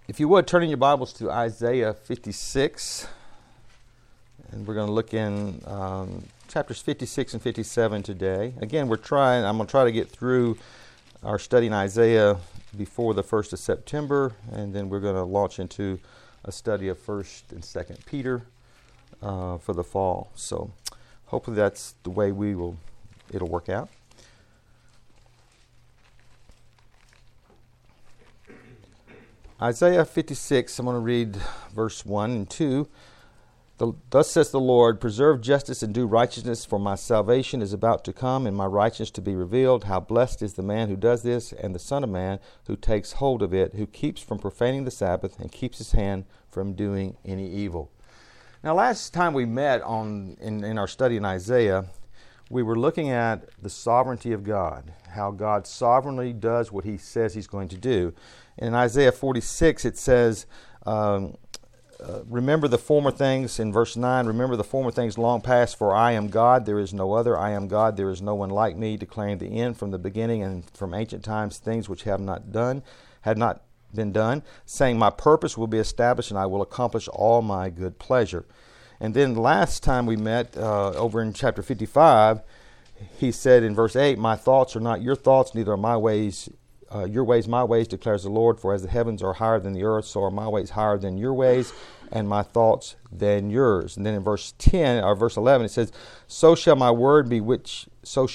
If you would, turn in your Bibles to Isaiah 56, and we're going to look in chapters 56 and 57 today. Again, I'm going to try to get through our study in Isaiah before the 1st of September, and then we're going to launch into a study of 1st and 2nd Peter for the fall. So hopefully that's the way it'll work out. Isaiah 56, I'm going to read verse 1 and 2. Thus says the Lord, preserve justice and do righteousness, for my salvation is about to come, and my righteousness to be revealed. How blessed is the man who does this, and the Son of Man who takes hold of it, who keeps from profaning the Sabbath, and keeps his hand from doing any evil. Now, last time we met in our study in Isaiah, we were looking at the sovereignty of God, how God sovereignly does what he says he's going to do. In Isaiah 46, it says, remember the former things, in verse 9, remember the former things long past, for I am God, there is no other. I am God, there is no one like me, declaring the end from the beginning and from ancient times, things which had not been done, saying, my purpose will be established, and I will accomplish all my good pleasure. And then last time we met, over in chapter 55, he said in verse 8, my thoughts are not your thoughts, neither are my ways your ways, my ways, declares the Lord. For as the heavens are higher than the earth, so are my ways higher than your ways, and my thoughts than yours. And then in verse 11, it says, so shall my word be which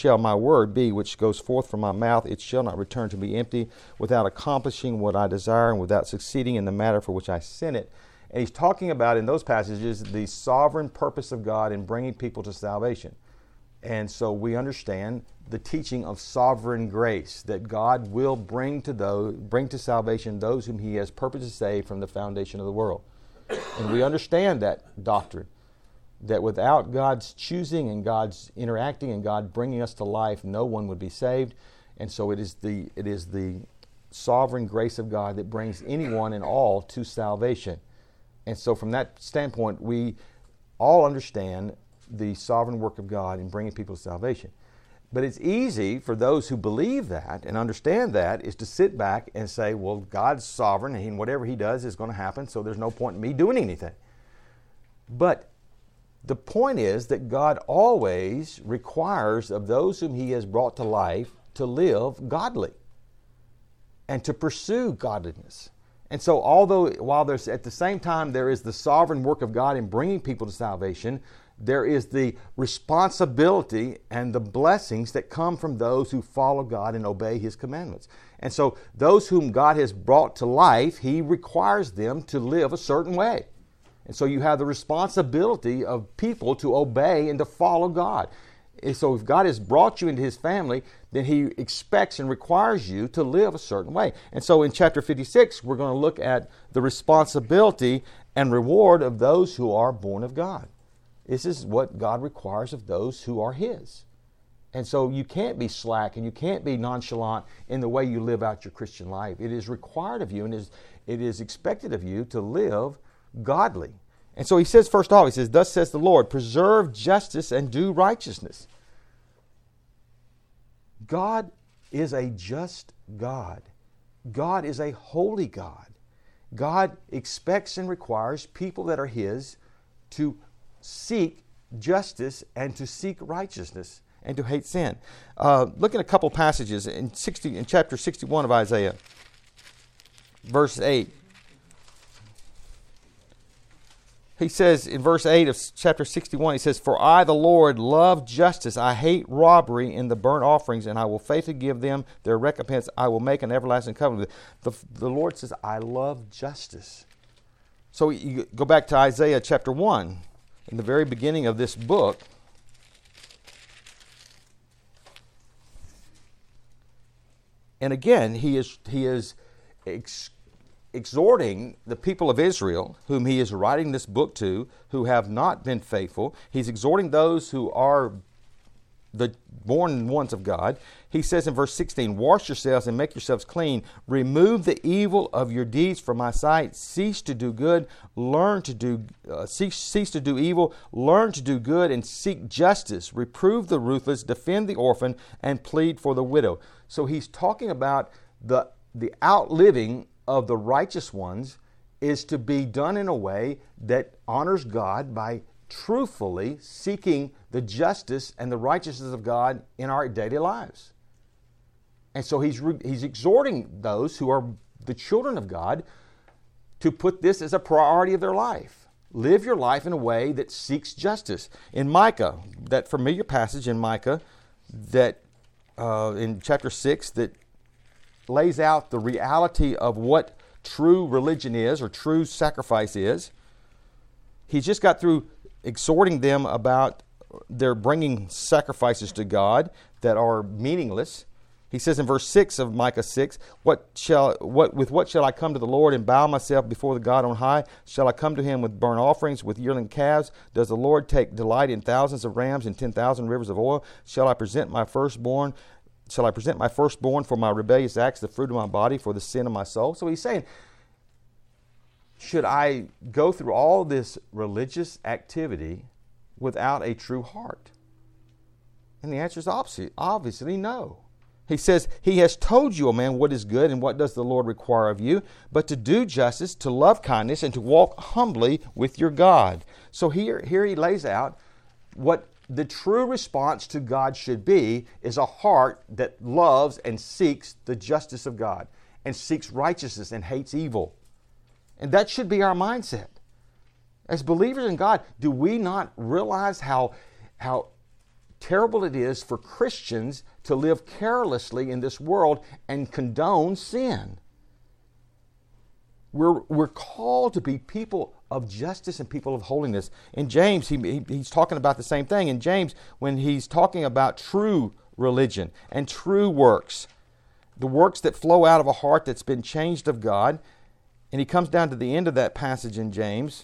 goes forth from my mouth. It shall not return to me empty, without accomplishing what I desire, and without succeeding in the matter for which I sent it. And he's talking about, in those passages, the sovereign purpose of God in bringing people to salvation. And so we understand the teaching of sovereign grace, that God will bring to salvation those whom he has purposed to save from the foundation of the world. And we understand that doctrine, that without God's choosing and God's interacting and God bringing us to life, no one would be saved. And so it is the sovereign grace of God that brings anyone and all to salvation. And so from that standpoint, we all understand the sovereign work of God in bringing people to salvation. But it's easy for those who believe that and understand that is to sit back and say, well, God's sovereign and whatever he does is going to happen, so there's no point in me doing anything. But the point is that God always requires of those whom he has brought to life to live godly and to pursue godliness. And so while there's at the same time there is the sovereign work of God in bringing people to salvation, there is the responsibility and the blessings that come from those who follow God and obey his commandments. And so those whom God has brought to life, he requires them to live a certain way. And so you have the responsibility of people to obey and to follow God. And so if God has brought you into his family, then he expects and requires you to live a certain way. And so in chapter 56, we're going to look at the responsibility and reward of those who are born of God. This is what God requires of those who are his. And so you can't be slack and you can't be nonchalant in the way you live out your Christian life. It is required of you and it is expected of you to live godly. And so he says, first off, he says, thus says the Lord, preserve justice and do righteousness. God is a just God. God is a holy God. God expects and requires people that are his to seek justice and to seek righteousness and to hate sin. Look at a couple passages in chapter 61 of Isaiah, verse 8. He says in verse 8 of chapter 61, he says, for I, the Lord, love justice. I hate robbery in the burnt offerings, and I will faithfully give them their recompense. I will make an everlasting covenant. The Lord says, I love justice. So you go back to Isaiah chapter 1. In the very beginning of this book, and again, he is exhorting the people of Israel, whom he is writing this book to, who have not been faithful. He's exhorting those who are the born ones of God. He says in verse 16, wash yourselves and make yourselves clean. Remove the evil of your deeds from my sight. Cease to do good. Cease to do evil. Learn to do good and seek justice. Reprove the ruthless. Defend the orphan and plead for the widow. So he's talking about the outliving of the righteous ones is to be done in a way that honors God by truthfully seeking the justice and the righteousness of God in our daily lives. And so he's exhorting those who are the children of God to put this as a priority of their life. Live your life in a way that seeks justice. In Micah, that familiar passage in Micah, that in chapter 6, that lays out the reality of what true religion is or true sacrifice is. He's just got through exhorting them about their bringing sacrifices to God that are meaningless. He says in verse 6 of Micah 6, with what shall I come to the Lord and bow myself before the God on high? Shall I come to him with burnt offerings, with yearling calves? Does the Lord take delight in thousands of rams and 10,000 rivers of oil? Shall I present my firstborn for my rebellious acts, the fruit of my body, for the sin of my soul? So he's saying, should I go through all this religious activity without a true heart? And the answer is obviously no. He says, he has told you, O man, what is good and what does the Lord require of you, but to do justice, to love kindness, and to walk humbly with your God. So here he lays out what the true response to God should be is a heart that loves and seeks the justice of God and seeks righteousness and hates evil. And that should be our mindset. As believers in God, do we not realize how terrible it is for Christians to live carelessly in this world and condone sin? We're called to be people of justice and people of holiness. In James, he's talking about the same thing. In James, when he's talking about true religion and true works, the works that flow out of a heart that's been changed of God, and he comes down to the end of that passage in James,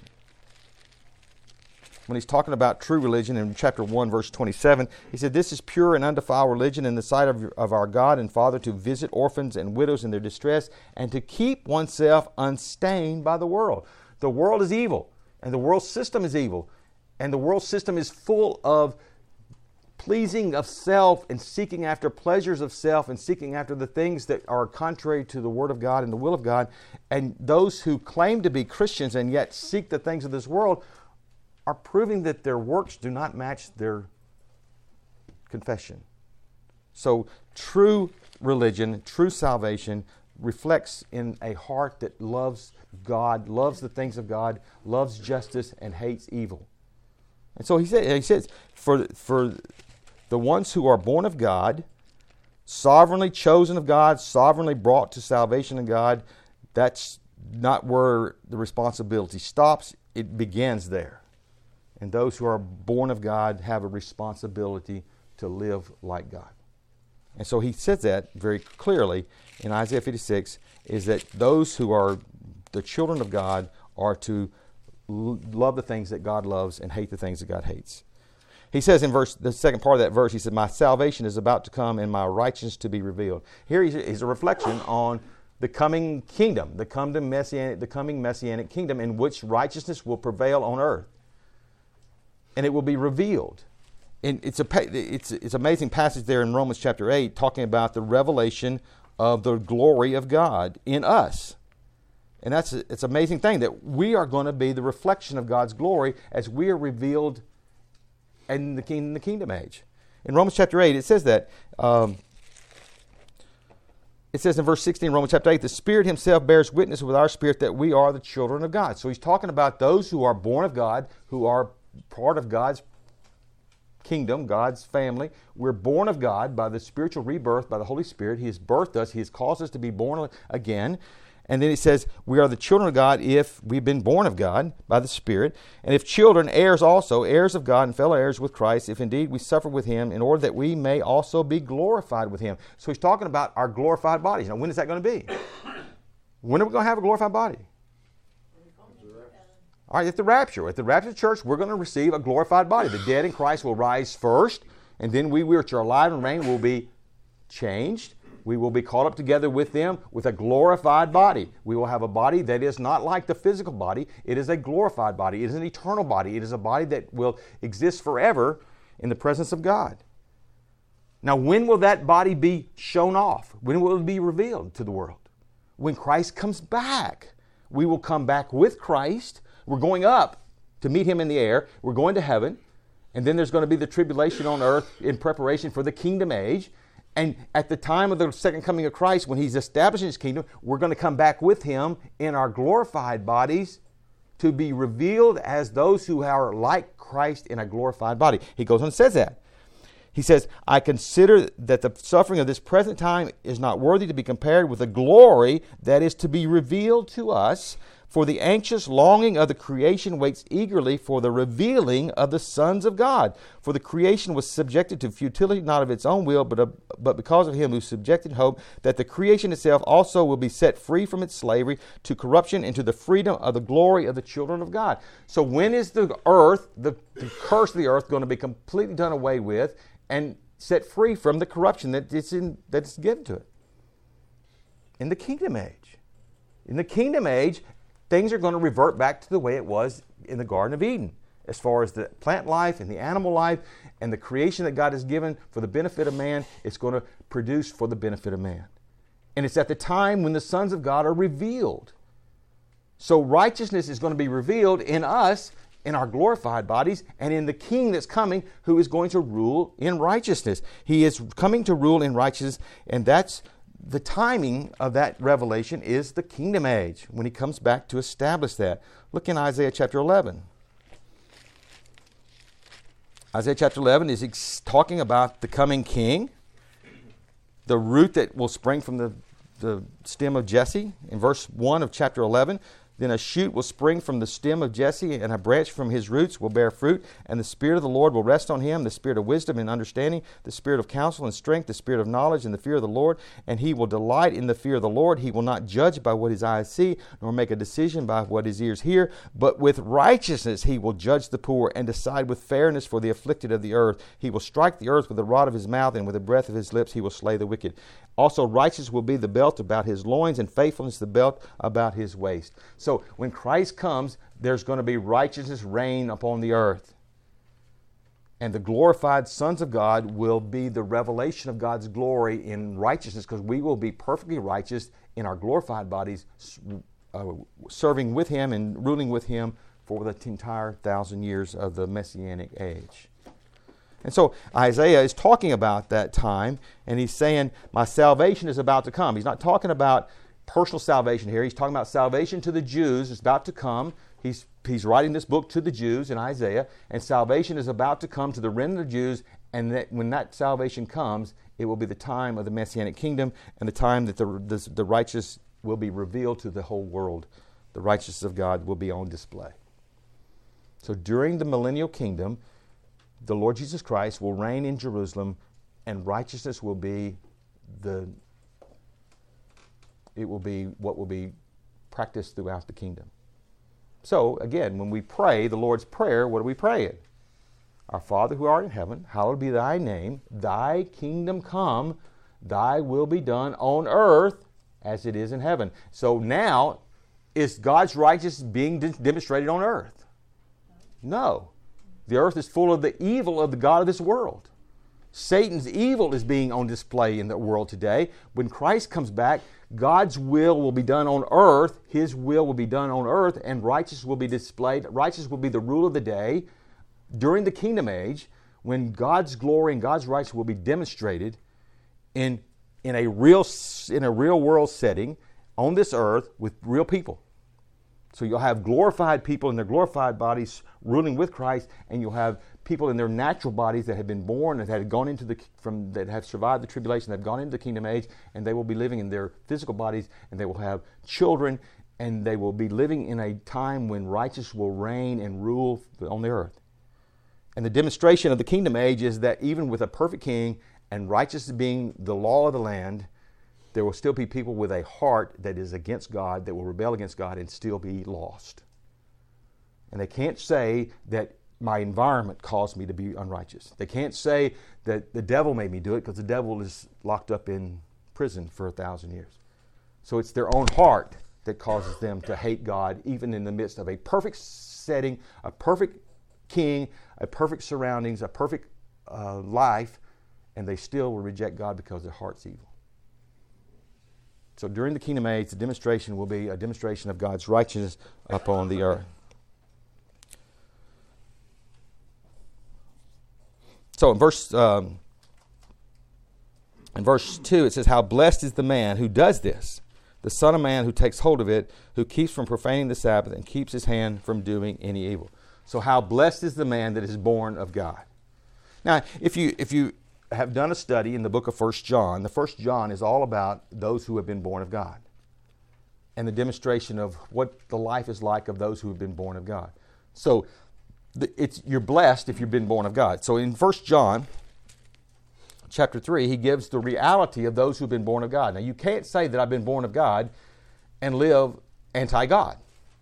when he's talking about true religion in chapter 1, verse 27, he said, this is pure and undefiled religion in the sight of our God and Father, to visit orphans and widows in their distress and to keep oneself unstained by the world. The world is evil, and the world system is evil, and the world system is full of pleasing of self and seeking after pleasures of self and seeking after the things that are contrary to the Word of God and the will of God. And those who claim to be Christians and yet seek the things of this world are proving that their works do not match their confession. So true religion, true salvation reflects in a heart that loves God, loves the things of God, loves justice, and hates evil. And so he says, for the ones who are born of God, sovereignly chosen of God, sovereignly brought to salvation in God, that's not where the responsibility stops. It begins there. And those who are born of God have a responsibility to live like God. And so he says that very clearly in Isaiah 56, is that those who are the children of God are to love the things that God loves and hate the things that God hates. He says in the second part of that verse, he said, my salvation is about to come and my righteousness to be revealed. Here is a reflection on the coming kingdom, the coming messianic kingdom in which righteousness will prevail on earth. And it will be revealed. And it's an amazing passage there in Romans chapter 8 talking about the revelation of the glory of God in us. And it's an amazing thing that we are going to be the reflection of God's glory as we are revealed in the kingdom age. In Romans chapter 8, it says that, it says in verse 16, Romans chapter 8, the Spirit himself bears witness with our spirit that we are the children of God. So he's talking about those who are born of God, who are part of God's kingdom, God's family. We're born of God by the spiritual rebirth, by the Holy Spirit. He has birthed us. He has caused us to be born again. And then he says, we are the children of God if we've been born of God by the Spirit. And if children, heirs also, heirs of God and fellow heirs with Christ, if indeed we suffer with him, in order that we may also be glorified with him. So he's talking about our glorified bodies. Now, when is that going to be? When are we going to have a glorified body? All right, at the rapture. At the rapture of the church, we're going to receive a glorified body. The dead in Christ will rise first, and then we which are alive and reign will be changed. We will be caught up together with them with a glorified body. We will have a body that is not like the physical body. It is a glorified body. It is an eternal body. It is a body that will exist forever in the presence of God. Now, when will that body be shown off? When will it be revealed to the world? when Christ comes back. We will come back with Christ. We're going up to meet him in the air. We're going to heaven. And then there's going to be the tribulation on earth in preparation for the kingdom age. And at the time of the second coming of Christ, when he's establishing his kingdom, we're going to come back with him in our glorified bodies to be revealed as those who are like Christ in a glorified body. He goes on and says that. He says, I consider that the suffering of this present time is not worthy to be compared with the glory that is to be revealed to us. For the anxious longing of the creation waits eagerly for the revealing of the sons of God. For the creation was subjected to futility, not of its own will, but because of him who subjected hope, that the creation itself also will be set free from its slavery to corruption into the freedom of the glory of the children of God. So when is the earth, the curse of the earth, going to be completely done away with and set free from the corruption that's given to it? In the kingdom age. In the kingdom age, things are going to revert back to the way it was in the Garden of Eden, as far as the plant life and the animal life and the creation that God has given for the benefit of man. It's going to produce for the benefit of man. And it's at the time when the sons of God are revealed. So righteousness is going to be revealed in us, in our glorified bodies, and in the King that's coming, who is going to rule in righteousness. He is coming to rule in righteousness, and that's the timing of that revelation is the kingdom age, when he comes back to establish that. Look in Isaiah chapter 11. Isaiah chapter 11 is talking about the coming king, the root that will spring from the stem of Jesse. In verse 1 of chapter 11, then a shoot will spring from the stem of Jesse, and a branch from his roots will bear fruit, and the Spirit of the Lord will rest on him, the Spirit of wisdom and understanding, the Spirit of counsel and strength, the Spirit of knowledge and the fear of the Lord, and he will delight in the fear of the Lord. He will not judge by what his eyes see, nor make a decision by what his ears hear, but with righteousness he will judge the poor and decide with fairness for the afflicted of the earth. He will strike the earth with the rod of his mouth, and with the breath of his lips he will slay the wicked. Also righteousness will be the belt about his loins, and faithfulness the belt about his waist. So when Christ comes, there's going to be righteousness reign upon the earth. And the glorified sons of God will be the revelation of God's glory in righteousness, because we will be perfectly righteous in our glorified bodies, serving with him and ruling with him for the entire 1,000 years of the Messianic age. And so Isaiah is talking about that time, and he's saying, my salvation is about to come. He's not talking about personal salvation here. He's talking about salvation to the Jews. It's about to come. He's writing this book to the Jews in Isaiah, and salvation is about to come to the remnant of Jews, and that when that salvation comes, it will be the time of the Messianic kingdom and the time that the righteous will be revealed to the whole world. The righteousness of God will be on display. So during the millennial kingdom, the Lord Jesus Christ will reign in Jerusalem, and righteousness will be what will be practiced throughout the kingdom. So again, when we pray the Lord's Prayer, what are we praying? Our Father who art in heaven, hallowed be thy name, thy kingdom come, thy will be done on earth as it is in heaven. So now, is God's righteousness being demonstrated on earth? No. The earth is full of the evil of the God of this world. Satan's evil is being on display in the world today. When Christ comes back, God's will be done on earth. His will be done on earth, and righteousness will be displayed. Righteousness will be the rule of the day during the kingdom age, when God's glory and God's righteousness will be demonstrated in a real world setting on this earth with real people. So you'll have glorified people in their glorified bodies ruling with Christ, and you'll have people in their natural bodies that have been born, that have gone into that have survived the tribulation, that have gone into the kingdom age, and they will be living in their physical bodies, and they will have children, and they will be living in a time when righteousness will reign and rule on the earth. And the demonstration of the kingdom age is that even with a perfect king and righteousness being the law of the land, there will still be people with a heart that is against God, that will rebel against God and still be lost. And they can't say that my environment caused me to be unrighteous. They can't say that the devil made me do it, because the devil is locked up in prison for 1,000 years. So it's their own heart that causes them to hate God, even in the midst of a perfect setting, a perfect king, a perfect surroundings, a perfect life, and they still will reject God because their heart's evil. So during the kingdom age, the demonstration will be a demonstration of God's righteousness upon the earth. So in verse 2, it says, how blessed is the man who does this, the Son of Man who takes hold of it, who keeps from profaning the Sabbath and keeps his hand from doing any evil. So how blessed is the man that is born of God. Now, if you have done a study in the book of 1 John, the 1 John is all about those who have been born of God and the demonstration of what the life is like of those who have been born of God. So you're blessed if you've been born of God. So in 1 John chapter 3, he gives the reality of those who've been born of God. Now, you can't say that I've been born of God and live anti-God.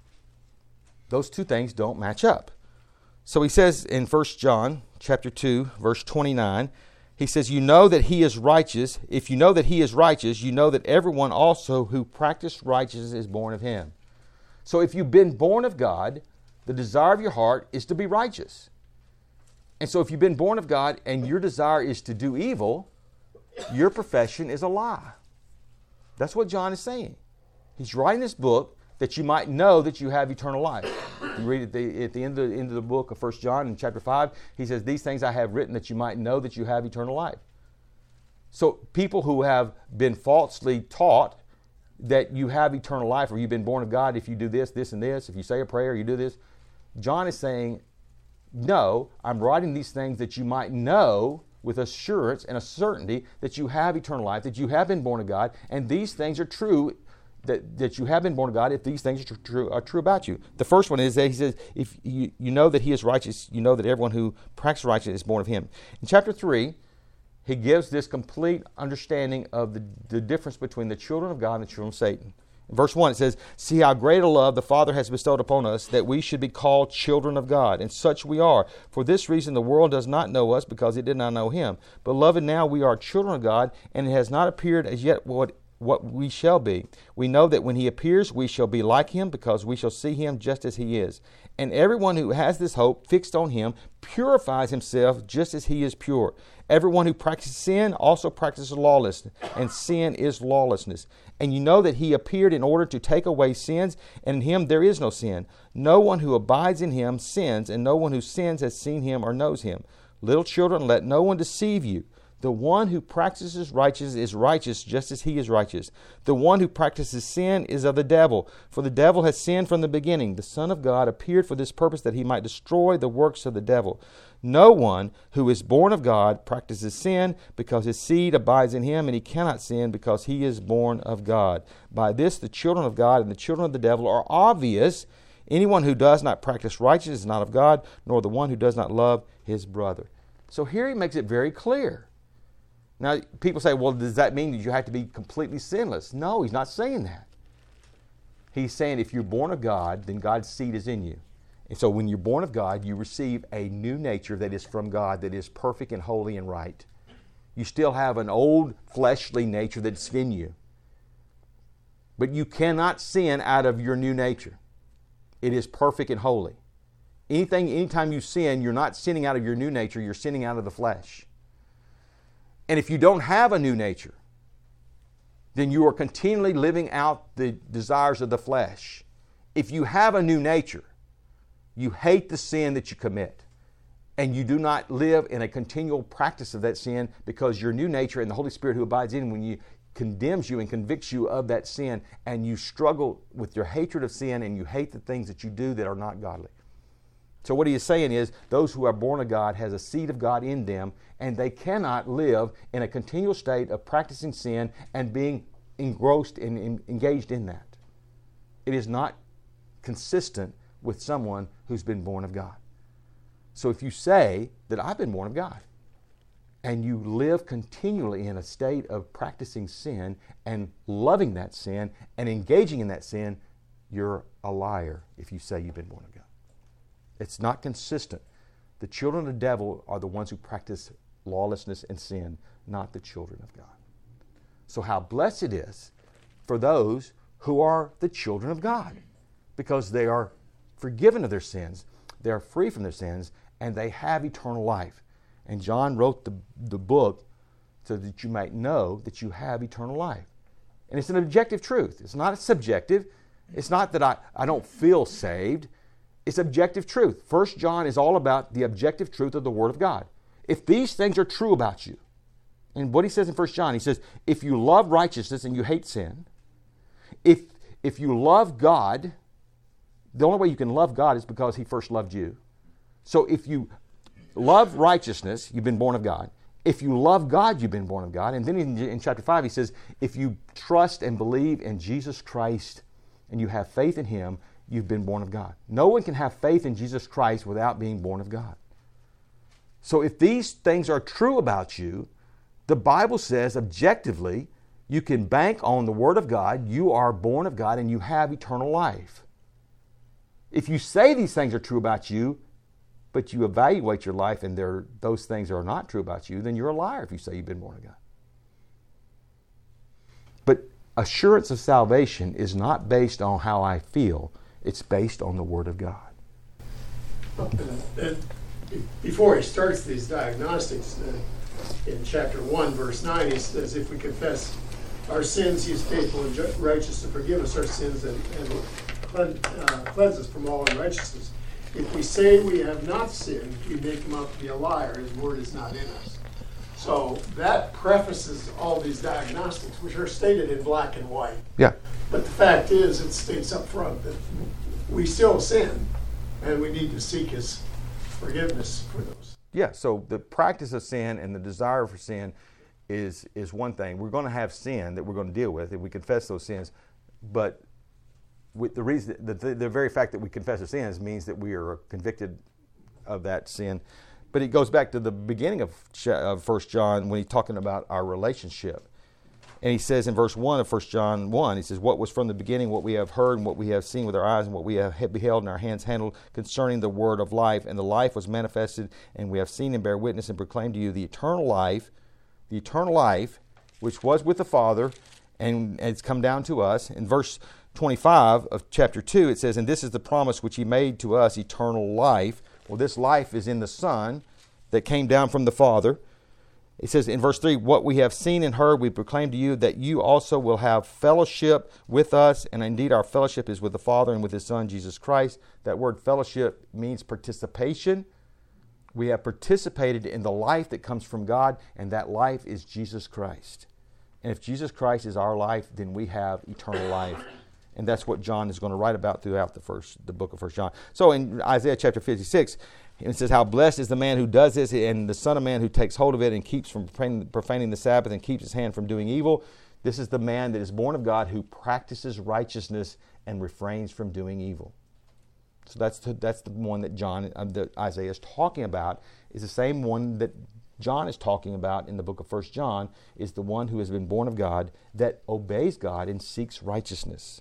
Those two things don't match up. So he says in 1 John chapter 2, verse 29, he says, you know that he is righteous. If you know that he is righteous, you know that everyone also who practices righteousness is born of him. So if you've been born of God, the desire of your heart is to be righteous. And so if you've been born of God and your desire is to do evil, your profession is a lie. That's what John is saying. He's writing this book that you might know that you have eternal life. You read at the end of the book of 1 John in chapter 5, he says, these things I have written that you might know that you have eternal life. So people who have been falsely taught that you have eternal life, or you've been born of God if you do this, this, and this, if you say a prayer, you do this, John is saying, no, I'm writing these things that you might know with assurance and a certainty that you have eternal life, that you have been born of God, and these things are true, that you have been born of God if these things are true about you. The first one is that he says, if you know that he is righteous, you know that everyone who practices righteousness is born of him. In chapter 3, he gives this complete understanding of the difference between the children of God and the children of Satan. In verse 1, it says, see how great a love the Father has bestowed upon us, that we should be called children of God. And such we are. For this reason the world does not know us, because it did not know him. Beloved, now we are children of God, and it has not appeared as yet what we shall be. We know that when he appears, we shall be like him, because we shall see him just as he is. And everyone who has this hope fixed on him purifies himself just as he is pure. Everyone who practices sin also practices lawlessness, and sin is lawlessness. And you know that he appeared in order to take away sins, and in him there is no sin. No one who abides in him sins, and no one who sins has seen him or knows him. Little children, let no one deceive you. The one who practices righteousness is righteous just as he is righteous. The one who practices sin is of the devil, for the devil has sinned from the beginning. The Son of God appeared for this purpose, that he might destroy the works of the devil. No one who is born of God practices sin, because his seed abides in him, and he cannot sin because he is born of God. By this the children of God and the children of the devil are obvious. Anyone who does not practice righteousness is not of God, nor the one who does not love his brother. So here he makes it very clear. Now, people say, well, does that mean that you have to be completely sinless? No, he's not saying that. He's saying if you're born of God, then God's seed is in you. And so when you're born of God, you receive a new nature that is from God, that is perfect and holy and right. You still have an old fleshly nature that's in you. But you cannot sin out of your new nature. It is perfect and holy. Anytime you sin, you're not sinning out of your new nature, you're sinning out of the flesh. And if you don't have a new nature, then you are continually living out the desires of the flesh. If you have a new nature, you hate the sin that you commit, and you do not live in a continual practice of that sin, because your new nature and the Holy Spirit who abides in when you condemns you and convicts you of that sin, and you struggle with your hatred of sin, and you hate the things that you do that are not godly. So what he is saying is, those who are born of God has a seed of God in them, and they cannot live in a continual state of practicing sin and being engrossed and engaged in that. It is not consistent with someone who's been born of God. So if you say that I've been born of God, and you live continually in a state of practicing sin and loving that sin and engaging in that sin, you're a liar if you say you've been born of God. It's not consistent. The children of the devil are the ones who practice lawlessness and sin, not the children of God. So how blessed it is for those who are the children of God, because they are forgiven of their sins, they are free from their sins, and they have eternal life. And John wrote the book so that you might know that you have eternal life. And it's an objective truth. It's not subjective. It's not that I don't feel saved. It's objective truth. 1 John is all about the objective truth of the Word of God. If these things are true about you, and what he says in 1 John, he says, if you love righteousness and you hate sin, if you love God, the only way you can love God is because he first loved you. So if you love righteousness, you've been born of God. If you love God, you've been born of God. And then in chapter 5, he says, if you trust and believe in Jesus Christ and you have faith in him, you've been born of God. No one can have faith in Jesus Christ without being born of God. So if these things are true about you, the Bible says objectively, you can bank on the Word of God, you are born of God, and you have eternal life. If you say these things are true about you, but you evaluate your life and those things are not true about you, then you're a liar if you say you've been born of God. But assurance of salvation is not based on how I feel. It's based on the Word of God. Before he starts these diagnostics, in chapter 1, verse 9, he says, if we confess our sins, he is faithful and righteous to forgive us our sins and cleanse us from all unrighteousness. If we say we have not sinned, we make him out to be a liar. His word is not in us. So that prefaces all these diagnostics, which are stated in black and white. Yeah. But the fact is, it states up front that we still sin, and we need to seek his forgiveness for those. Yeah, so the practice of sin and the desire for sin is one thing. We're going to have sin that we're going to deal with if we confess those sins, but with the reason, the very fact that we confess our sins means that we are convicted of that sin. But it goes back to the beginning of 1 John when he's talking about our relationship. And he says in verse 1 of 1 John 1, he says, what was from the beginning, what we have heard and what we have seen with our eyes and what we have beheld and our hands handled concerning the word of life. And the life was manifested, and we have seen and bear witness and proclaim to you the eternal life, which was with the Father, and it's come down to us. In verse 25 of chapter 2, it says, and this is the promise which he made to us, eternal life. Well, this life is in the Son that came down from the Father. It says in verse 3, what we have seen and heard, we proclaim to you, that you also will have fellowship with us. And indeed, our fellowship is with the Father and with his Son, Jesus Christ. That word fellowship means participation. We have participated in the life that comes from God, and that life is Jesus Christ. And if Jesus Christ is our life, then we have eternal life. And that's what John is going to write about throughout the book of 1 John. So in Isaiah chapter 56, it says, how blessed is the man who does this, and the Son of Man who takes hold of it and keeps from profaning the Sabbath and keeps his hand from doing evil. This is the man that is born of God who practices righteousness and refrains from doing evil. So that's the one that Isaiah is talking about, is the same one that John is talking about in the book of 1 John, is the one who has been born of God, that obeys God and seeks righteousness.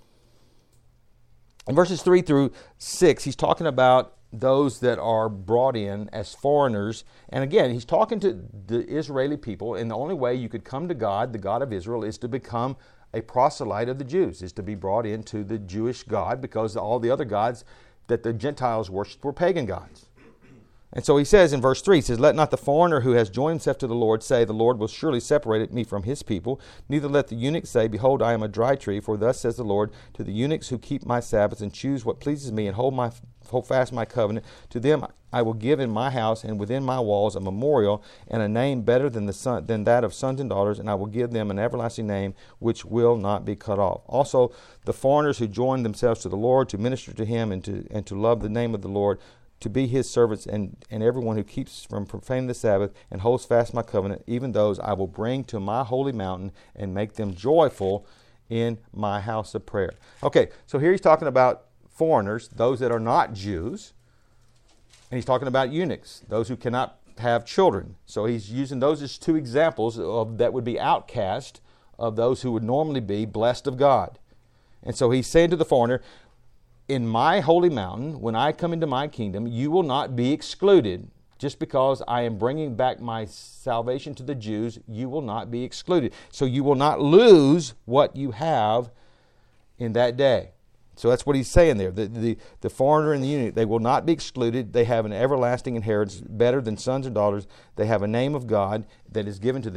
In verses 3 through 6, he's talking about those that are brought in as foreigners. And again, he's talking to the Israeli people, and the only way you could come to God, the God of Israel, is to become a proselyte of the Jews, is to be brought into the Jewish God, because all the other gods that the Gentiles worshipped were pagan gods. And so he says in verse 3, he says, let not the foreigner who has joined himself to the Lord say, the Lord will surely separate me from his people. Neither let the eunuch say, behold, I am a dry tree. For thus says the Lord, to the eunuchs who keep my Sabbaths and choose what pleases me and hold fast my covenant, to them I will give in my house and within my walls a memorial and a name better than that of sons and daughters, and I will give them an everlasting name which will not be cut off. Also, the foreigners who join themselves to the Lord to minister to him and to love the name of the Lord, to be his servants, and everyone who keeps from profaning the Sabbath and holds fast my covenant, even those I will bring to my holy mountain and make them joyful in my house of prayer. Okay, so here he's talking about foreigners, those that are not Jews, and he's talking about eunuchs, those who cannot have children. So he's using those as two examples of that would be outcast of those who would normally be blessed of God. And so he's saying to the foreigner, in my holy mountain, when I come into my kingdom, you will not be excluded. Just because I am bringing back my salvation to the Jews, you will not be excluded. So you will not lose what you have in that day. So that's what he's saying there. The foreigner and the eunuch, they will not be excluded. They have an everlasting inheritance better than sons and daughters. They have a name of God that is given to them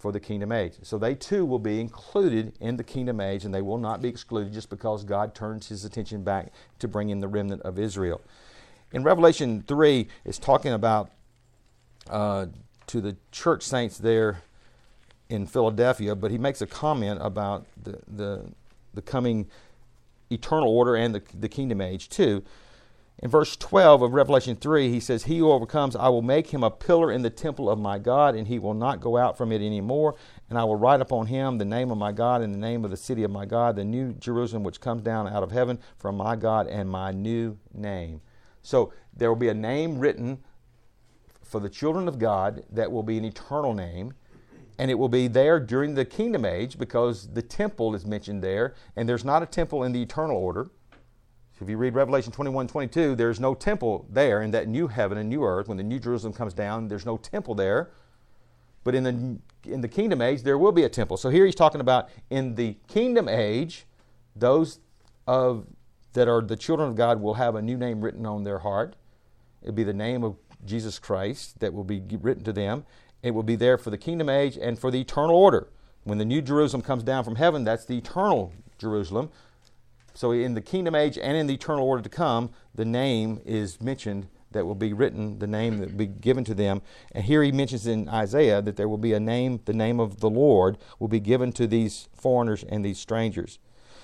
for the kingdom age. So they too will be included in the kingdom age, and they will not be excluded just because God turns his attention back to bring in the remnant of Israel. In Revelation 3, it's talking about to the church saints there in Philadelphia, but he makes a comment about the coming eternal order and the kingdom age too. In verse 12 of Revelation 3, he says, "He who overcomes, I will make him a pillar in the temple of my God, and he will not go out from it any more. And I will write upon him the name of my God and the name of the city of my God, the new Jerusalem which comes down out of heaven from my God, and my new name." So there will be a name written for the children of God that will be an eternal name, and it will be there during the kingdom age because the temple is mentioned there, and there's not a temple in the eternal order. If you read Revelation 21:22, there's no temple there in that new heaven and new earth. When the new Jerusalem comes down, there's no temple there. But in the kingdom age, there will be a temple. So here he's talking about in the kingdom age, those that are the children of God will have a new name written on their heart. It'll be the name of Jesus Christ that will be written to them. It will be there for the kingdom age and for the eternal order. When the new Jerusalem comes down from heaven, that's the eternal Jerusalem. So in the kingdom age and in the eternal order to come, the name is mentioned that will be written, the name that will be given to them. And here he mentions in Isaiah that there will be a name, the name of the Lord will be given to these foreigners and these strangers.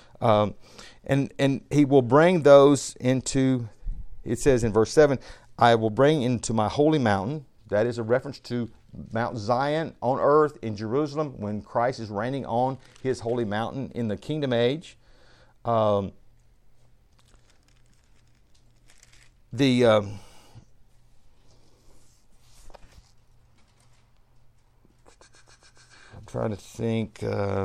And he will bring those into, it says in verse 7, "I will bring into my holy mountain." That is a reference to Mount Zion on earth in Jerusalem when Christ is reigning on his holy mountain in the kingdom age. I'm trying to think.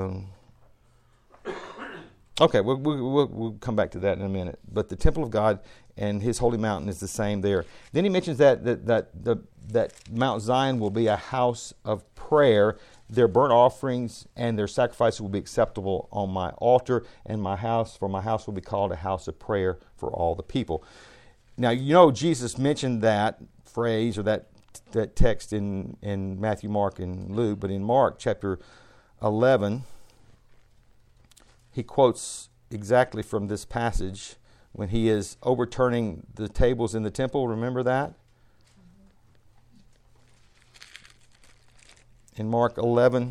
Okay, we'll come back to that in a minute. But the temple of God and his holy mountain is the same there. Then he mentions that Mount Zion will be a house of prayer. Their burnt offerings and their sacrifices will be acceptable on my altar, and my house will be called a house of prayer for all the people. Now, you know, Jesus mentioned that phrase or that text in Matthew, Mark, and Luke, but in Mark chapter 11, he quotes exactly from this passage when he is overturning the tables in the temple. Remember that? In Mark 11.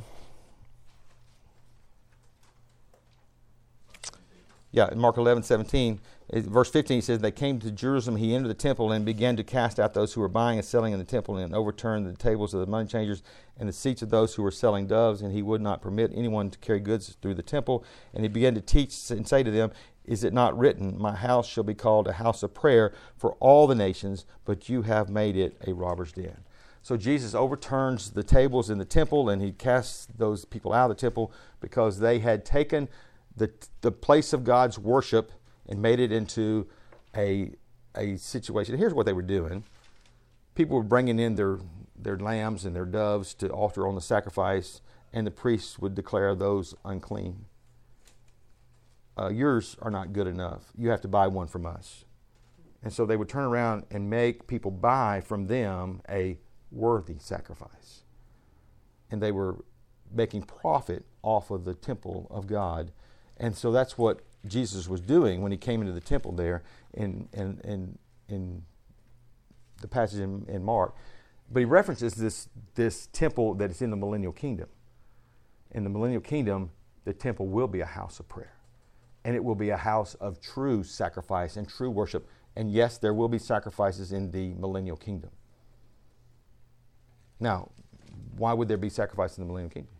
Yeah, in Mark 11:17, verse 15, he says, "They came to Jerusalem. He entered the temple and began to cast out those who were buying and selling in the temple, and overturned the tables of the money changers and the seats of those who were selling doves. And he would not permit anyone to carry goods through the temple. And he began to teach and say to them, 'Is it not written, my house shall be called a house of prayer for all the nations, but you have made it a robber's den.'" So Jesus overturns the tables in the temple, and he casts those people out of the temple because they had taken the place of God's worship and made it into a situation. Here's what they were doing. People were bringing in their lambs and their doves to offer on the sacrifice, and the priests would declare those unclean. Yours are not good enough. You have to buy one from us. And so they would turn around and make people buy from them a worthy sacrifice. And they were making profit off of the temple of God. And so that's what Jesus was doing when he came into the temple there in the passage in Mark. But he references this temple that is in the millennial kingdom. In the millennial kingdom, the temple will be a house of prayer. And it will be a house of true sacrifice and true worship. And yes, there will be sacrifices in the millennial kingdom. Now, why would there be sacrifice in the millennial kingdom?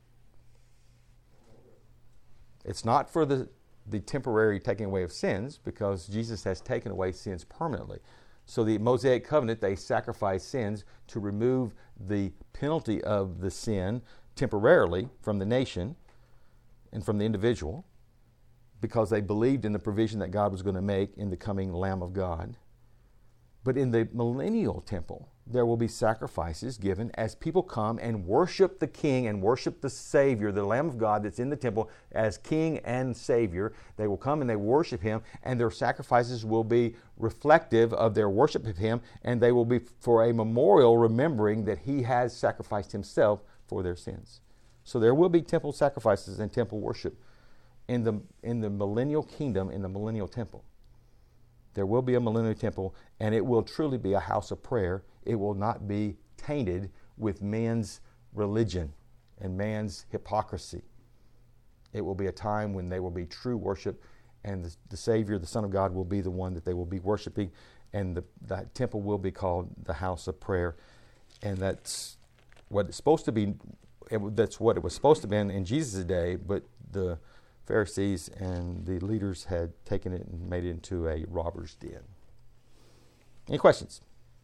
It's not for the temporary taking away of sins, because Jesus has taken away sins permanently. So the Mosaic covenant, they sacrificed sins to remove the penalty of the sin temporarily from the nation and from the individual, because they believed in the provision that God was going to make in the coming Lamb of God. But in the millennial temple, there will be sacrifices given as people come and worship the King and worship the Savior, the Lamb of God that's in the temple as King and Savior. They will come and they worship Him, and their sacrifices will be reflective of their worship of Him, and they will be for a memorial remembering that He has sacrificed Himself for their sins. So there will be temple sacrifices and temple worship in the millennial kingdom, in the millennial temple. There will be a millennial temple, and it will truly be a house of prayer. It will not be tainted with man's religion and man's hypocrisy. It will be a time when there will be true worship, and the Savior, the Son of God, will be the one that they will be worshiping, and that temple will be called the house of prayer. And that's what it's supposed to be. That's what it was supposed to be in Jesus' day, but the Pharisees and the leaders had taken it and made it into a robber's den. Any questions?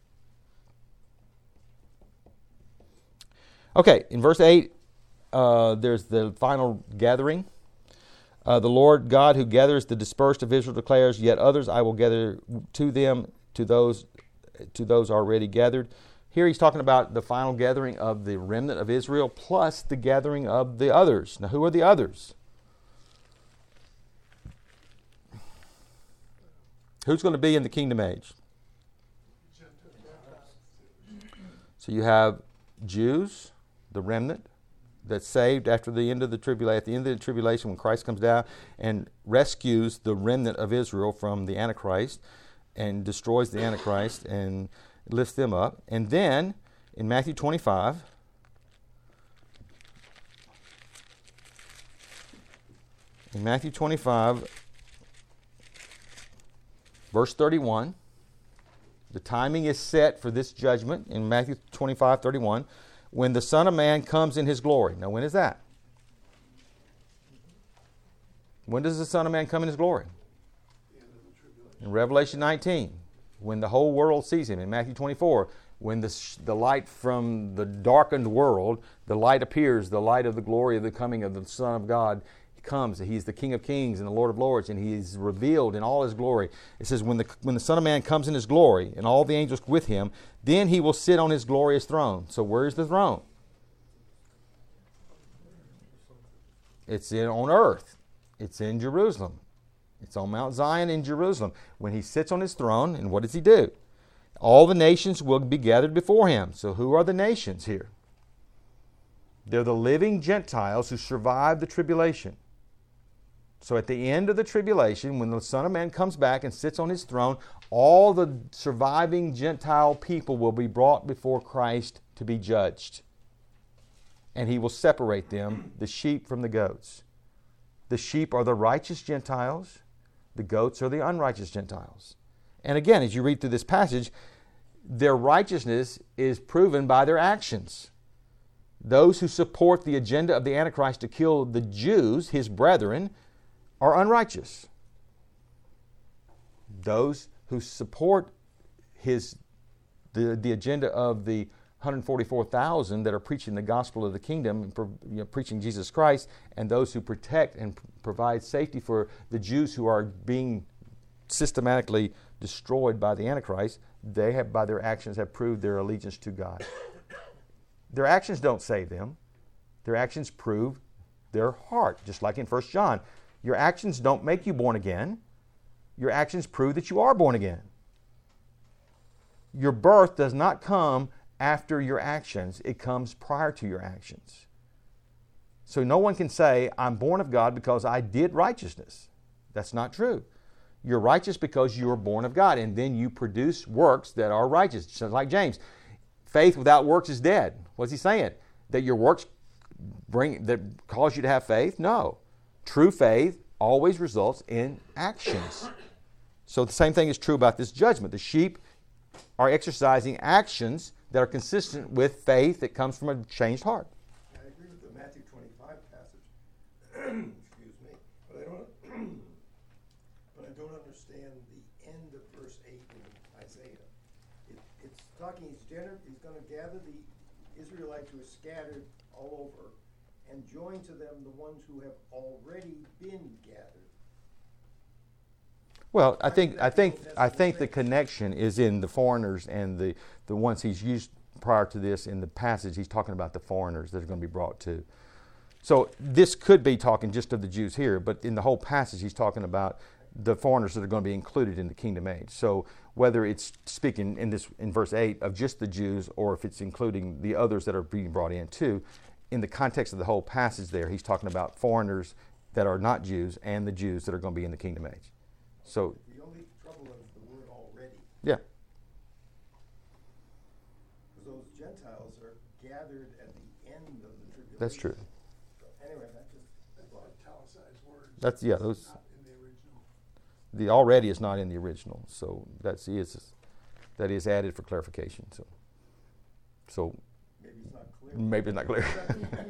Okay, in verse 8, there's the final gathering. The Lord God who gathers the dispersed of Israel declares, "Yet others I will gather to them, to those already gathered." Here he's talking about the final gathering of the remnant of Israel plus the gathering of the others. Now, who are the others? Who's going to be in the kingdom age? So you have Jews, the remnant that's saved after the end of the tribulation. At the end of the tribulation, when Christ comes down and rescues the remnant of Israel from the Antichrist and destroys the Antichrist and lifts them up. And then in Matthew 25, verse 31, the timing is set for this judgment in Matthew 25:31, when the Son of Man comes in His glory. Now, when is that? When does the Son of Man come in His glory? In Revelation 19, when the whole world sees Him. In Matthew 24, when the light from the darkened world, the light appears, the light of the glory of the coming of the Son of God comes. He's the King of Kings and the Lord of Lords, and He's revealed in all His glory. It says, when the Son of Man comes in His glory and all the angels with Him, then He will sit on His glorious throne. So where is the throne? It's on earth. It's in Jerusalem. It's on Mount Zion in Jerusalem. When He sits on His throne, and what does He do? All the nations will be gathered before Him. So who are the nations here? They're the living Gentiles who survived the tribulation. So at the end of the tribulation, when the Son of Man comes back and sits on His throne, all the surviving Gentile people will be brought before Christ to be judged. And He will separate them, the sheep from the goats. The sheep are the righteous Gentiles. The goats are the unrighteous Gentiles. And again, as you read through this passage, their righteousness is proven by their actions. Those who support the agenda of the Antichrist to kill the Jews, His brethren, are unrighteous. Those who support the agenda of the 144,000 that are preaching the gospel of the kingdom, preaching Jesus Christ, and those who protect and provide safety for the Jews who are being systematically destroyed by the Antichrist, they have, by their actions, have proved their allegiance to God. Their actions don't save them. Their actions prove their heart, just like in 1 John. Your actions don't make you born again. Your actions prove that you are born again. Your birth does not come after your actions. It comes prior to your actions. So no one can say, I'm born of God because I did righteousness. That's not true. You're righteous because you are born of God, and then you produce works that are righteous. Just like James. Faith without works is dead. What's he saying? That your works that cause you to have faith? No. True faith always results in actions. So the same thing is true about this judgment. The sheep are exercising actions that are consistent with faith that comes from a changed heart. I agree with the Matthew 25 passage. Excuse me. But I don't understand the end of verse 8 in Isaiah. It's talking, he's going to gather the Israelites who are scattered all over and join to them the ones who have already been gathered. Well, I think the connection is in the foreigners and the ones he's used prior to this in the passage. He's talking about the foreigners that are going to be brought to. So this could be talking just of the Jews here, but in the whole passage he's talking about the foreigners that are going to be included in the kingdom age. So whether it's speaking in verse 8 of just the Jews or if it's including the others that are being brought in too, in the context of the whole passage there, he's talking about foreigners that are not Jews and the Jews that are going to be in the kingdom age. So the only trouble is the word already. yeah, Because those Gentiles are gathered at the end of the tribulation. that's true. So anyway, that's Italicized words. That's those. Not in the original. The already is not in the original, so that is added for clarification. So maybe it's not clear. maybe it's not clear.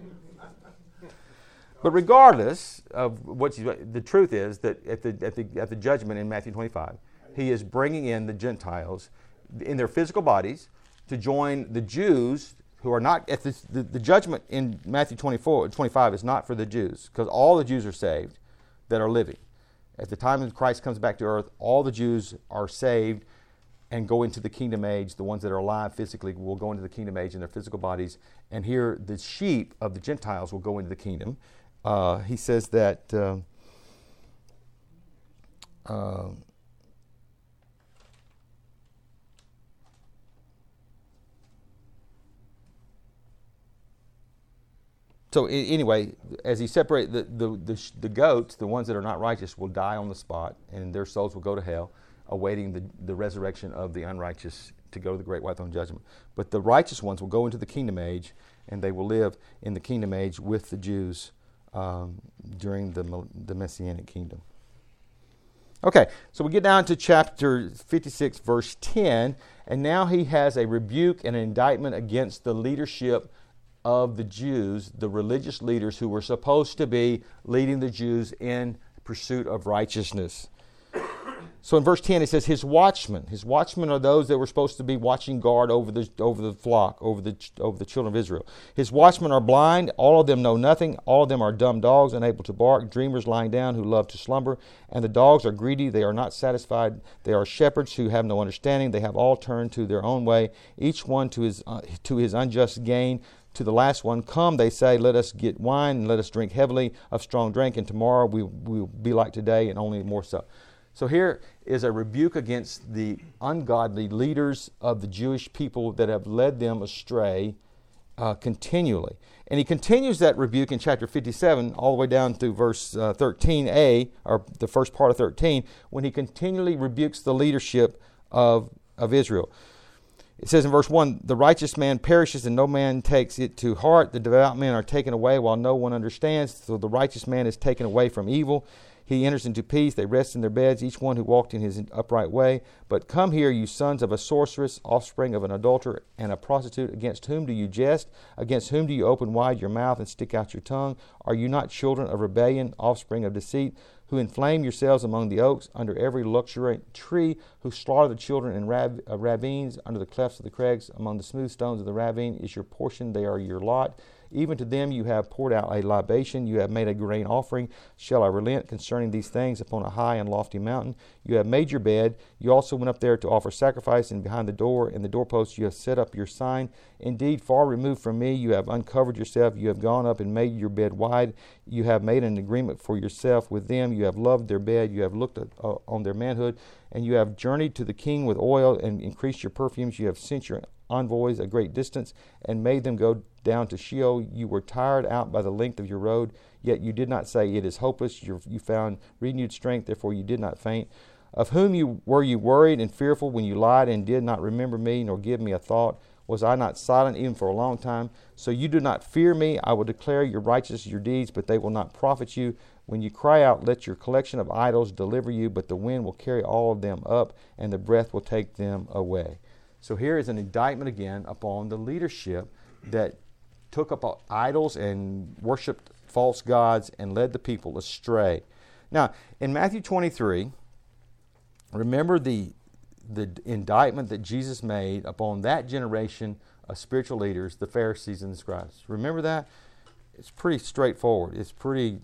But regardless of the truth is that at the judgment in Matthew 25, he is bringing in the Gentiles in their physical bodies to join the Jews who are not at the judgment in Matthew 25 is not for the Jews, because all the Jews are saved that are living. At the time that Christ comes back to earth, all the Jews are saved and go into the kingdom age. The ones that are alive physically will go into the kingdom age in their physical bodies. And here the sheep of the Gentiles will go into the kingdom. He says that so anyway, as he separates the goats, the ones that are not righteous will die on the spot, and their souls will go to hell, awaiting the resurrection of the unrighteous to go to the great white throne judgment. But the righteous ones will go into the kingdom age, and they will live in the kingdom age with the Jews during the Messianic kingdom. Okay, so we get down to chapter 56, verse 10, and now he has a rebuke and an indictment against the leadership of the Jews, the religious leaders who were supposed to be leading the Jews in pursuit of righteousness. So in verse 10 it says, his watchmen are those that were supposed to be watching guard over the flock, over the children of Israel. His watchmen are blind, all of them know nothing, all of them are dumb dogs, unable to bark, dreamers lying down who love to slumber, and the dogs are greedy, they are not satisfied, they are shepherds who have no understanding, they have all turned to their own way, each one to his unjust gain. To the last one, come, they say, let us get wine and let us drink heavily of strong drink, and tomorrow we will be like today and only more so. So here is a rebuke against the ungodly leaders of the Jewish people that have led them astray continually. And he continues that rebuke in chapter 57 all the way down through verse 13a, or the first part of 13, when he continually rebukes the leadership of Israel. It says in verse 1, the righteous man perishes and no man takes it to heart. The devout men are taken away while no one understands. So the righteous man is taken away from evil. He enters into peace. They rest in their beds, each one who walked in his upright way. But come here, you sons of a sorceress, offspring of an adulterer and a prostitute. Against whom do you jest? Against whom do you open wide your mouth and stick out your tongue? Are you not children of rebellion, offspring of deceit, who inflame yourselves among the oaks, under every luxuriant tree, who slaughter the children in ravines, under the clefts of the crags, among the smooth stones of the ravine is your portion, they are your lot. Even to them you have poured out a libation, you have made a grain offering. Shall I relent concerning these things upon a high and lofty mountain? You have made your bed, you also went up there to offer sacrifice, and behind the door and the doorpost you have set up your sign. Indeed, far removed from me, you have uncovered yourself, you have gone up and made your bed wide. You have made an agreement for yourself with them, you have loved their bed, you have looked on their manhood, and you have journeyed to the king with oil and increased your perfumes. You have sent your envoys a great distance and made them go down to Sheol. You were tired out by the length of your road, yet you did not say, it is hopeless. You found renewed strength, therefore you did not faint. Of whom were you worried and fearful when you lied and did not remember me, nor give me a thought? Was I not silent even for a long time? So you do not fear me. I will declare your righteousness, your deeds, but they will not profit you. When you cry out, let your collection of idols deliver you, but the wind will carry all of them up, and the breath will take them away. So here is an indictment again upon the leadership that took up idols and worshipped false gods and led the people astray. Now, in Matthew 23, remember the indictment that Jesus made upon that generation of spiritual leaders, the Pharisees and the scribes. Remember that? It's pretty straightforward. It's pretty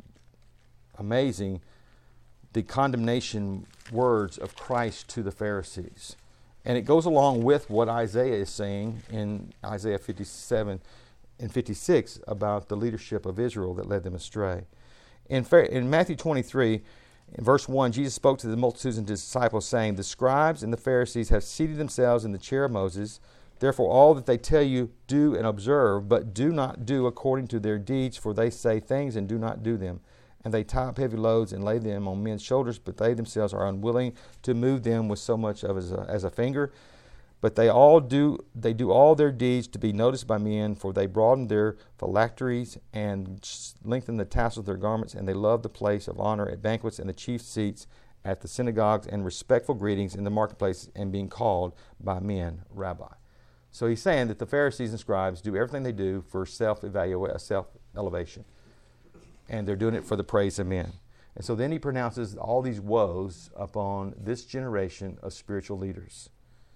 amazing, the condemnation words of Christ to the Pharisees. And it goes along with what Isaiah is saying in Isaiah 57 and 56 about the leadership of Israel that led them astray. In Matthew 23, in verse 1, Jesus spoke to the multitudes and to his disciples, saying, the scribes and the Pharisees have seated themselves in the chair of Moses. Therefore, all that they tell you, do and observe, but do not do according to their deeds, for they say things and do not do them. And they tie up heavy loads and lay them on men's shoulders, but they themselves are unwilling to move them with so much as a finger. But they do all their deeds to be noticed by men, for they broaden their phylacteries and lengthen the tassels of their garments, and they love the place of honor at banquets and the chief seats at the synagogues and respectful greetings in the marketplace and being called by men rabbi. So he's saying that the Pharisees and scribes do everything they do for self-elevation. And they're doing it for the praise of men. And so then he pronounces all these woes upon this generation of spiritual leaders.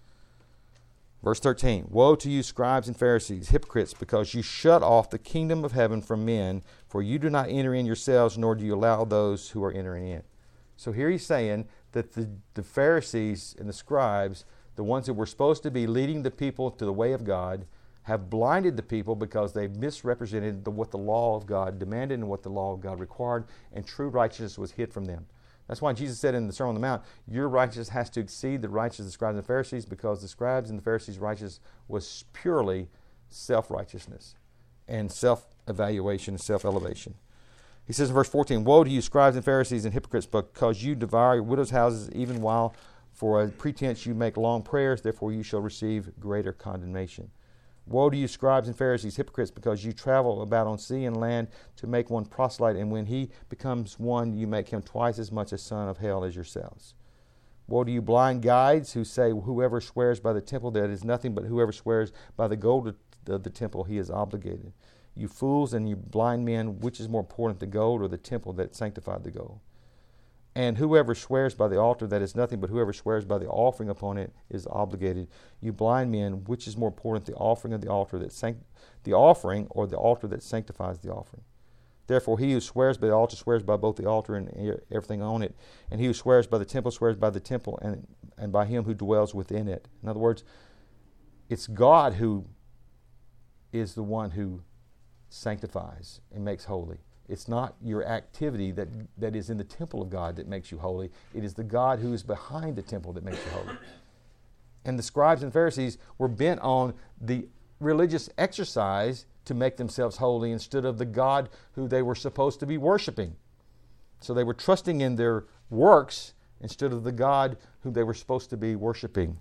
Verse 13, woe to you, scribes and Pharisees, hypocrites, because you shut off the kingdom of heaven from men, for you do not enter in yourselves, nor do you allow those who are entering in. So here he's saying that the Pharisees and the scribes, the ones that were supposed to be leading the people to the way of God, have blinded the people because they misrepresented what the law of God demanded and what the law of God required, and true righteousness was hid from them. That's why Jesus said in the Sermon on the Mount, your righteousness has to exceed the righteousness of the scribes and the Pharisees, because the scribes and the Pharisees' righteousness was purely self-righteousness and self-evaluation and self-elevation. He says in verse 14, woe to you, scribes and Pharisees and hypocrites, because you devour your widows' houses, even while for a pretense you make long prayers, therefore you shall receive greater condemnation. Woe to you, scribes and Pharisees, hypocrites, because you travel about on sea and land to make one proselyte, and when he becomes one, you make him twice as much a son of hell as yourselves. Woe to you, blind guides, who say, whoever swears by the temple, that is nothing, but whoever swears by the gold of the temple, he is obligated. You fools and you blind men, which is more important, the gold or the temple that sanctified the gold? And whoever swears by the altar, that is nothing, but whoever swears by the offering upon it is obligated. You blind men, which is more important, the offering of the altar the offering or the altar that sanctifies the offering? Therefore, he who swears by the altar swears by both the altar and everything on it. And he who swears by the temple swears by the temple and by him who dwells within it. In other words, it's God who is the one who sanctifies and makes holy. It's not your activity that is in the temple of God that makes you holy. It is the God who is behind the temple that makes you holy. And the scribes and Pharisees were bent on the religious exercise to make themselves holy instead of the God who they were supposed to be worshiping. So they were trusting in their works instead of the God who they were supposed to be worshiping.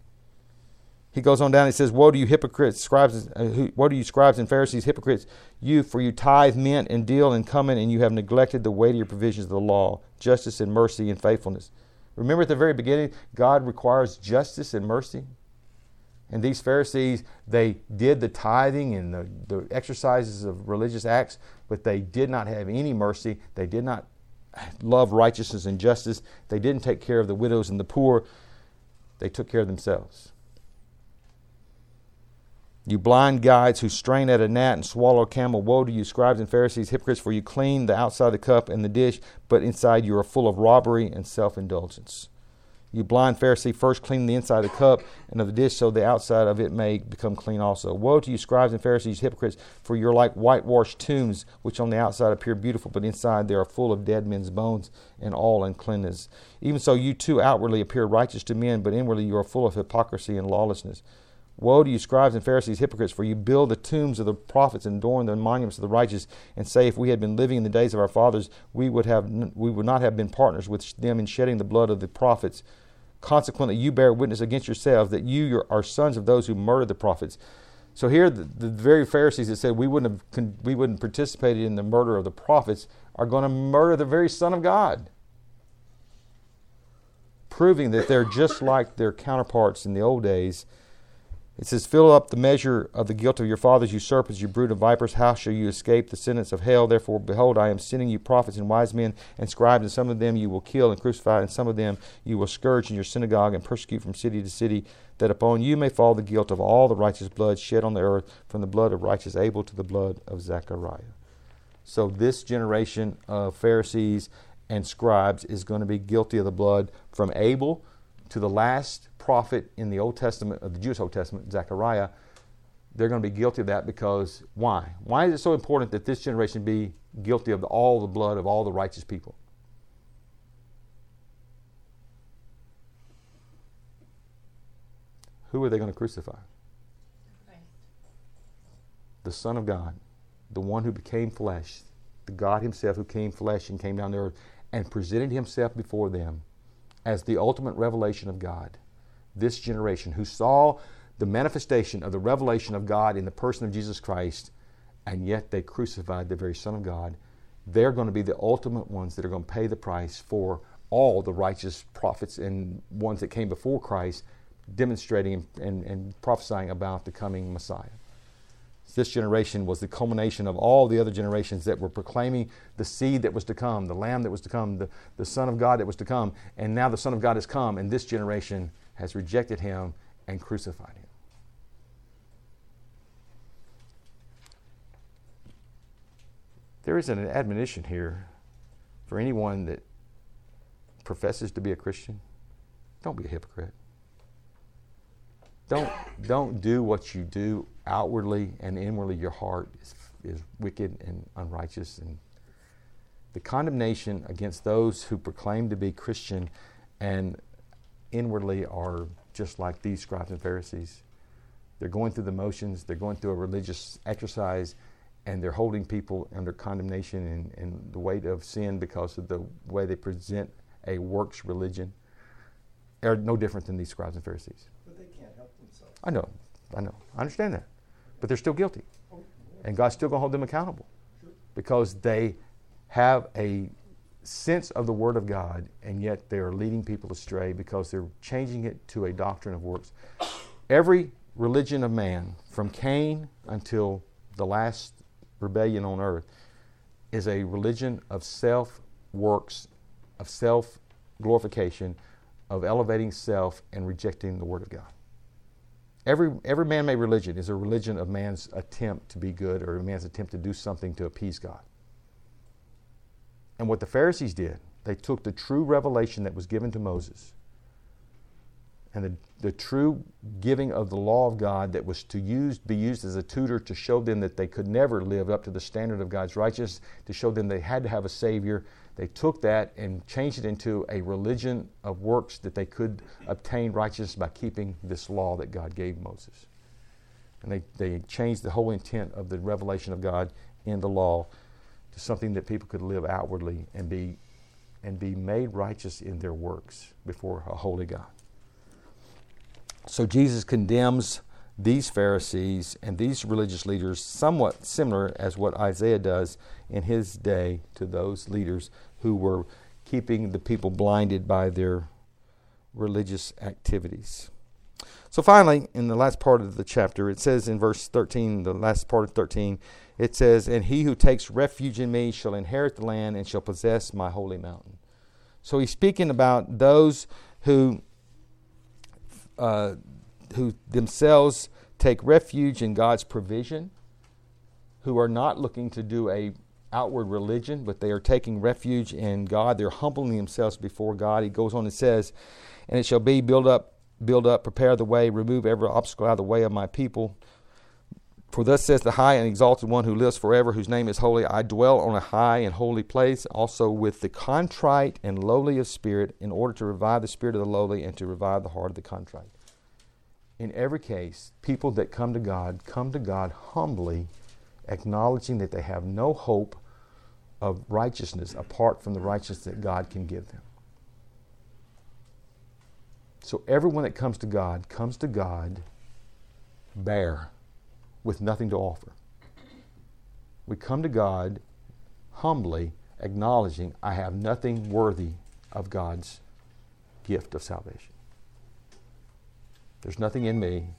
He goes on down and says, woe to you hypocrites, woe to you scribes and Pharisees, hypocrites, for you tithe mint and deal and cumin, and you have neglected the weightier provisions of the law, justice and mercy and faithfulness. Remember at the very beginning, God requires justice and mercy. And these Pharisees, they did the tithing and the exercises of religious acts, but they did not have any mercy. They did not love righteousness and justice. They didn't take care of the widows and the poor. They took care of themselves. You blind guides who strain at a gnat and swallow a camel, woe to you, scribes and Pharisees, hypocrites, for you clean the outside of the cup and the dish, but inside you are full of robbery and self-indulgence. You blind Pharisee, first clean the inside of the cup and of the dish, so the outside of it may become clean also. Woe to you, scribes and Pharisees, hypocrites, for you are like whitewashed tombs, which on the outside appear beautiful, but inside they are full of dead men's bones and all uncleanness. Even so, you too outwardly appear righteous to men, but inwardly you are full of hypocrisy and lawlessness. Woe to you, scribes and Pharisees, hypocrites, for you build the tombs of the prophets and adorn the monuments of the righteous, and say, if we had been living in the days of our fathers, we would not have been partners with them in shedding the blood of the prophets. Consequently, you bear witness against yourselves that you are sons of those who murdered the prophets. So here, the very Pharisees that said we wouldn't participate in the murder of the prophets are going to murder the very Son of God, proving that they're just like their counterparts in the old days. It says, fill up the measure of the guilt of your fathers, you serpents, you brood of vipers. How shall you escape the sentence of hell? Therefore, behold, I am sending you prophets and wise men and scribes, and some of them you will kill and crucify, and some of them you will scourge in your synagogue and persecute from city to city, that upon you may fall the guilt of all the righteous blood shed on the earth, from the blood of righteous Abel to the blood of Zechariah. So this generation of Pharisees and scribes is going to be guilty of the blood from Abel to the last prophet in the Old Testament, of the Jewish Old Testament, Zechariah. They're going to be guilty of that because why? Why is it so important that this generation be guilty of all the blood of all the righteous people? Who are they going to crucify? the Son of God, the one who became flesh, the God himself who came flesh and came down to earth and presented himself before them as the ultimate revelation of God. This generation who saw the manifestation of the revelation of God in the person of Jesus Christ, and yet they crucified the very Son of God, they're going to be the ultimate ones that are going to pay the price for all the righteous prophets and ones that came before Christ, demonstrating and prophesying about the coming Messiah. This generation was the culmination of all the other generations that were proclaiming the seed that was to come, the Lamb that was to come, the Son of God that was to come. And now the Son of God has come, and this generation has rejected him and crucified him. There is an admonition here for anyone that professes to be a Christian. Don't be a hypocrite. Don't do what you do outwardly, and inwardly your heart is wicked and unrighteous. And the condemnation against those who proclaim to be Christian and inwardly are just like these scribes and Pharisees. They're going through the motions, they're going through a religious exercise, and they're holding people under condemnation and the weight of sin because of the way they present a works religion. They're no different than these scribes and Pharisees. But they can't help themselves. I know. I understand that. But they're still guilty. And God's still going to hold them accountable. Because they have a sense of the Word of God, and yet they are leading people astray because they're changing it to a doctrine of works. Every religion of man, from Cain until the last rebellion on earth, is a religion of self-works, of self-glorification, of elevating self and rejecting the Word of God. Every man-made religion is a religion of man's attempt to be good, or a man's attempt to do something to appease God. And what the Pharisees did, they took the true revelation that was given to Moses and the true giving of the law of God that was to be used as a tutor to show them that they could never live up to the standard of God's righteousness, to show them they had to have a Savior. They took that and changed it into a religion of works that they could obtain righteousness by keeping this law that God gave Moses. And they changed the whole intent of the revelation of God in the law to something that people could live outwardly and be made righteous in their works before a holy God. So Jesus condemns these Pharisees and these religious leaders somewhat similar as what Isaiah does in his day to those leaders who were keeping the people blinded by their religious activities. So finally, in the last part of the chapter, it says in verse 13, the last part of 13, it says, "And he who takes refuge in me shall inherit the land and shall possess my holy mountain." So he's speaking about those who themselves take refuge in God's provision, who are not looking to do a outward religion, but they are taking refuge in God. They're humbling themselves before God. He goes on and says, "And it shall be build up, prepare the way, remove every obstacle out of the way of my people. For thus says the high and exalted one who lives forever, whose name is holy. I dwell on a high and holy place, also with the contrite and lowly of spirit, in order to revive the spirit of the lowly and to revive the heart of the contrite." In every case, people that come to God humbly, acknowledging that they have no hope of righteousness apart from the righteousness that God can give them. So everyone that comes to God bare, with nothing to offer. We come to God humbly, acknowledging I have nothing worthy of God's gift of salvation. There's nothing in me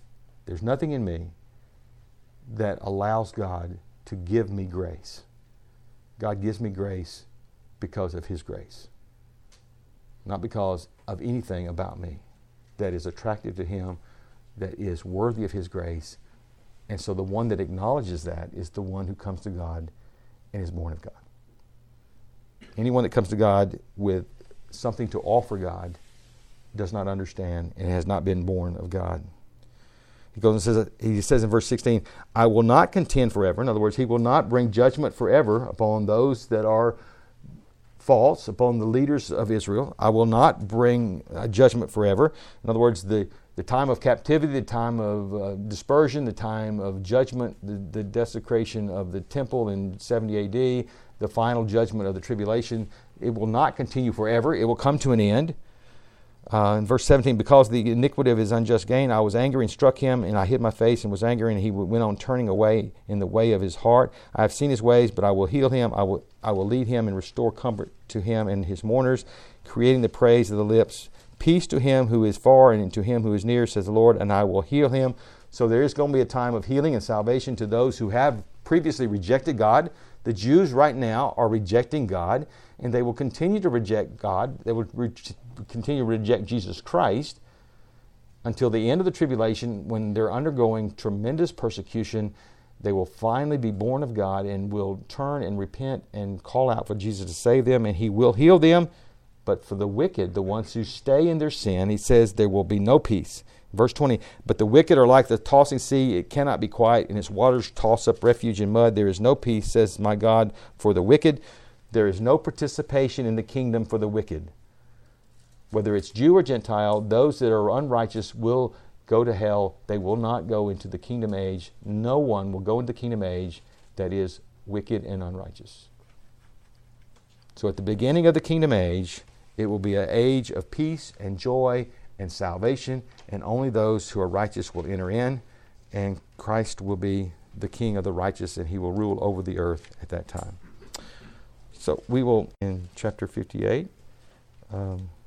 that allows God to give me grace. God gives me grace because of His grace, not because of anything about me that is attractive to Him, that is worthy of His grace. And so the one that acknowledges that is the one who comes to God and is born of God. Anyone that comes to God with something to offer God does not understand and has not been born of God. He goes and says in verse 16, "I will not contend forever." In other words, He will not bring judgment forever upon those that are faults upon the leaders of Israel. I will not bring judgment forever. In other words, the time of captivity, the time of dispersion, the time of judgment, the desecration of the temple in 70 AD, the final judgment of the tribulation, it will not continue forever. It will come to an end. In verse 17, because the iniquity of his unjust gain, I was angry and struck him, and I hid my face and was angry, and he went on turning away in the way of his heart. I have seen his ways, but I will heal him. I will lead him and restore comfort to him and his mourners, creating the praise of the lips. Peace to him who is far and to him who is near, says the Lord, and I will heal him. So there is going to be a time of healing and salvation to those who have previously rejected God. The Jews right now are rejecting God, and they will continue to reject God. They will continue to reject Jesus Christ until the end of the tribulation, when they're undergoing tremendous persecution. They will finally be born of God and will turn and repent and call out for Jesus to save them, and he will heal them. But for the wicked, the ones who stay in their sin, he says there will be no peace. Verse 20, but the wicked are like the tossing sea. It cannot be quiet, and its waters toss up refuge in mud. There is no peace, says my God, for the wicked. There is no participation in the kingdom for the wicked. Whether it's Jew or Gentile, those that are unrighteous will go to hell. They will not go into the kingdom age. No one will go into the kingdom age that is wicked and unrighteous. So at the beginning of the kingdom age, it will be an age of peace and joy and salvation, and only those who are righteous will enter in, and Christ will be the king of the righteous, and he will rule over the earth at that time. So we will, in chapter 58,